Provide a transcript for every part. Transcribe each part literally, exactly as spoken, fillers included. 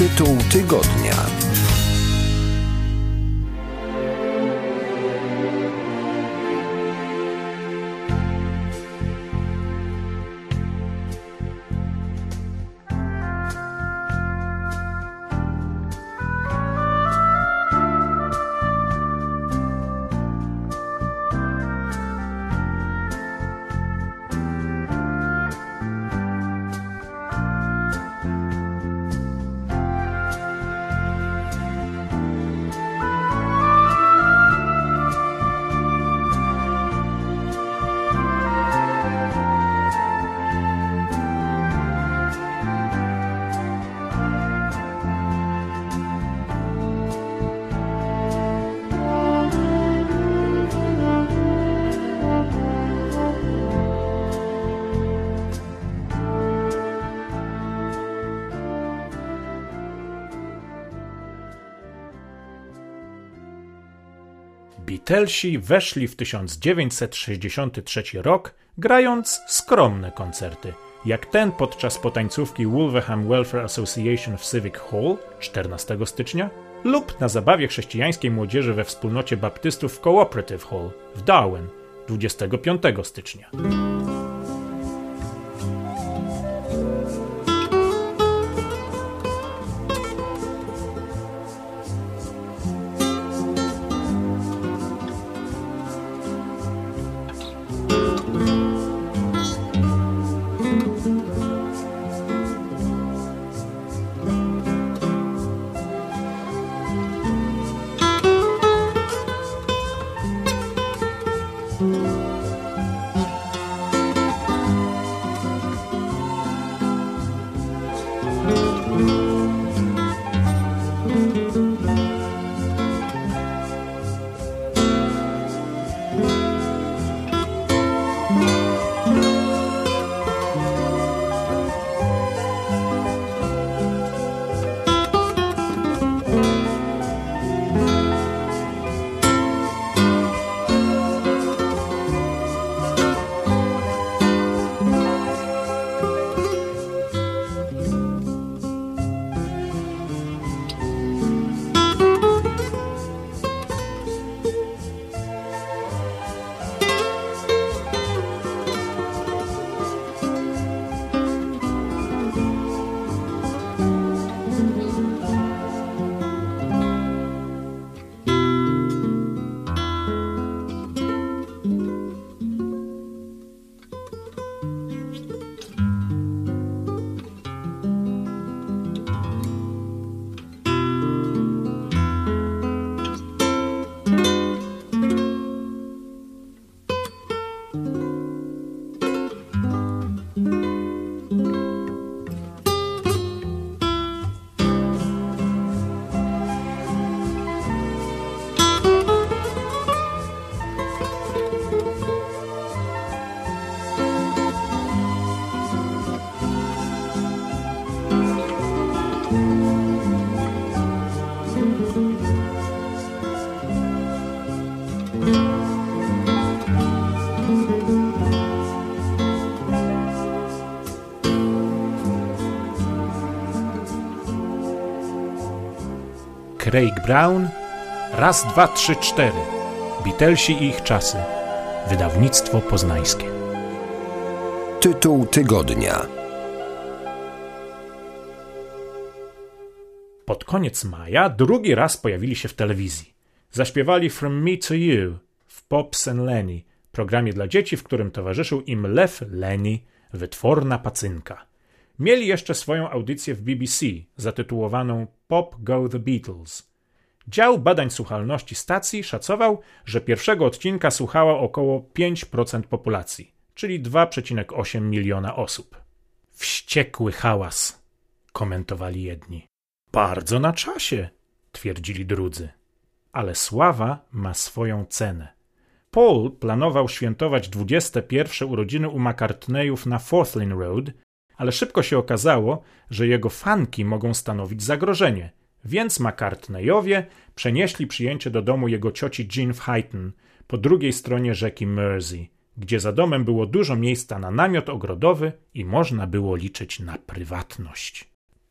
Tytuł tygodnia. Beatlesi weszli w tysiąc dziewięćset sześćdziesiąty trzeci rok, grając skromne koncerty, jak ten podczas potańcówki Wolverham Welfare Association w Civic Hall czternastego stycznia lub na zabawie chrześcijańskiej młodzieży we wspólnocie baptystów w Cooperative Hall w Darwin dwudziestego piątego stycznia. Craig Brown, raz, dwa, trzy, cztery. Beatlesi i ich czasy. Wydawnictwo poznańskie. Tytuł tygodnia. Pod koniec maja drugi raz pojawili się w telewizji. Zaśpiewali From Me to You w Pops and Lenny, programie dla dzieci, w którym towarzyszył im Lew Lenny, wytworna pacynka. Mieli jeszcze swoją audycję w B B C zatytułowaną Pop Go the Beatles. Dział badań słuchalności stacji szacował, że pierwszego odcinka słuchało około pięć procent populacji, czyli dwa przecinek osiem miliona osób. Wściekły hałas, komentowali jedni. Bardzo na czasie, twierdzili drudzy. Ale sława ma swoją cenę. Paul planował świętować dwudzieste pierwsze urodziny u McCartneyów na Forthlin Road, ale szybko się okazało, że jego fanki mogą stanowić zagrożenie, więc McCartneyowie przenieśli przyjęcie do domu jego cioci Jean w Huyton, po drugiej stronie rzeki Mersey, gdzie za domem było dużo miejsca na namiot ogrodowy i można było liczyć na prywatność.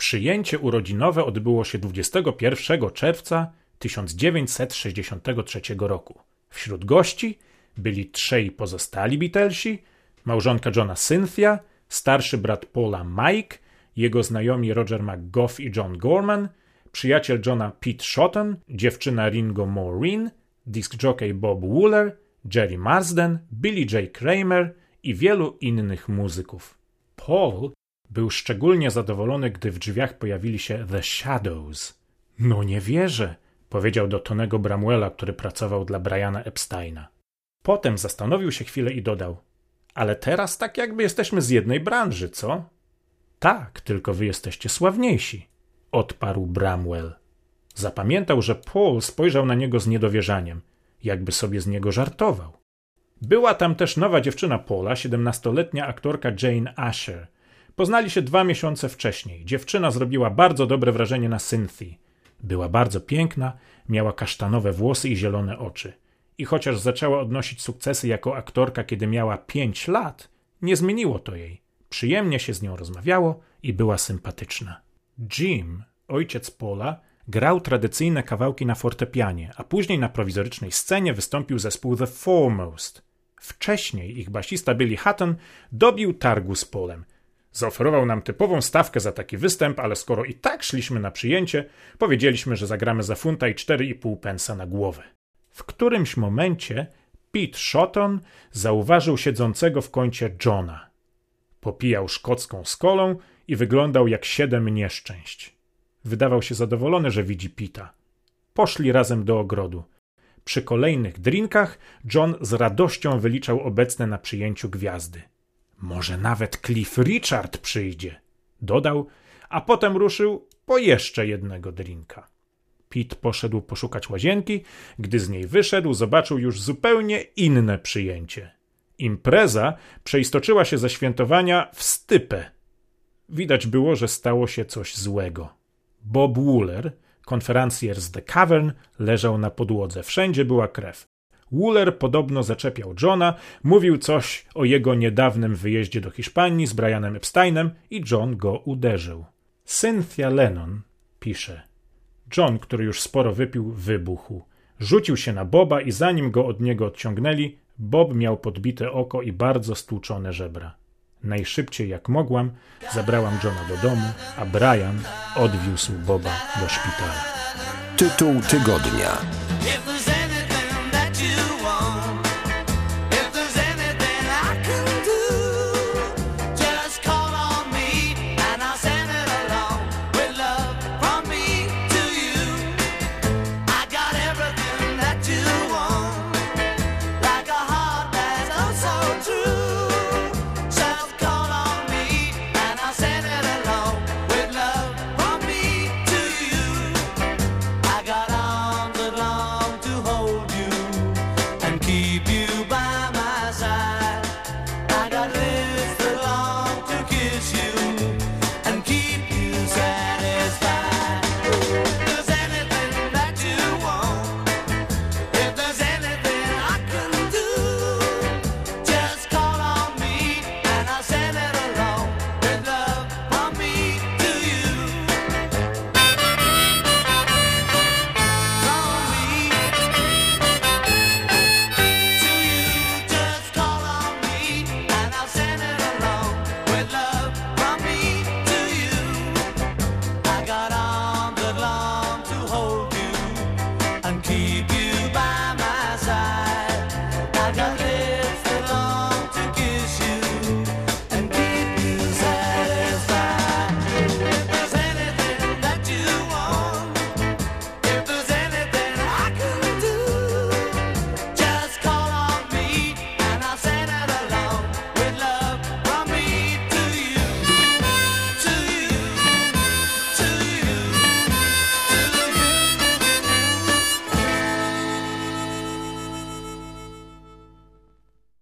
Przyjęcie urodzinowe odbyło się dwudziestego pierwszego czerwca tysiąc dziewięćset sześćdziesiątego trzeciego roku. Wśród gości byli trzej pozostali Beatlesi, małżonka Johna Cynthia, starszy brat Paula Mike, jego znajomi Roger McGough i John Gorman, przyjaciel Johna Pete Shotton, dziewczyna Ringo Maureen, disc jockey Bob Wooler, Jerry Marsden, Billy J. Kramer i wielu innych muzyków. Paul był szczególnie zadowolony, gdy w drzwiach pojawili się The Shadows. No nie wierzę, powiedział do Tonego Bramwella, który pracował dla Briana Epsteina. Potem zastanowił się chwilę i dodał: ale teraz tak jakby jesteśmy z jednej branży, co? Tak, tylko wy jesteście sławniejsi, odparł Bramwell. Zapamiętał, że Paul spojrzał na niego z niedowierzaniem, jakby sobie z niego żartował. Była tam też nowa dziewczyna Paula, siedemnastoletnia aktorka Jane Asher. Poznali się dwa miesiące wcześniej. Dziewczyna zrobiła bardzo dobre wrażenie na Cynthii. Była bardzo piękna, miała kasztanowe włosy i zielone oczy. I chociaż zaczęła odnosić sukcesy jako aktorka, kiedy miała pięć lat, nie zmieniło to jej. Przyjemnie się z nią rozmawiało i była sympatyczna. Jim, ojciec Paula, grał tradycyjne kawałki na fortepianie, a później na prowizorycznej scenie wystąpił zespół The Foremost. Wcześniej ich basista Billy Hutton dobił targu z Paulem. Zaoferował nam typową stawkę za taki występ, ale skoro i tak szliśmy na przyjęcie, powiedzieliśmy, że zagramy za funta i cztery i pół pensa na głowę. W którymś momencie Pete Shotton zauważył siedzącego w kącie Johna. Popijał szkocką z kolą i wyglądał jak siedem nieszczęść. Wydawał się zadowolony, że widzi Pita. Poszli razem do ogrodu. Przy kolejnych drinkach John z radością wyliczał obecne na przyjęciu gwiazdy. Może nawet Cliff Richard przyjdzie, dodał, a potem ruszył po jeszcze jednego drinka. Pete poszedł poszukać łazienki. Gdy z niej wyszedł, zobaczył już zupełnie inne przyjęcie. Impreza przeistoczyła się ze świętowania w stypę. Widać było, że stało się coś złego. Bob Wooler, konferencjer z The Cavern, leżał na podłodze. Wszędzie była krew. Wooler podobno zaczepiał Johna, mówił coś o jego niedawnym wyjeździe do Hiszpanii z Brianem Epsteinem i John go uderzył. Cynthia Lennon pisze: John, który już sporo wypił, wybuchł. Rzucił się na Boba i zanim go od niego odciągnęli, Bob miał podbite oko i bardzo stłuczone żebra. Najszybciej jak mogłam, zabrałam Johna do domu, a Brian odwiózł Boba do szpitala. Tytuł tygodnia.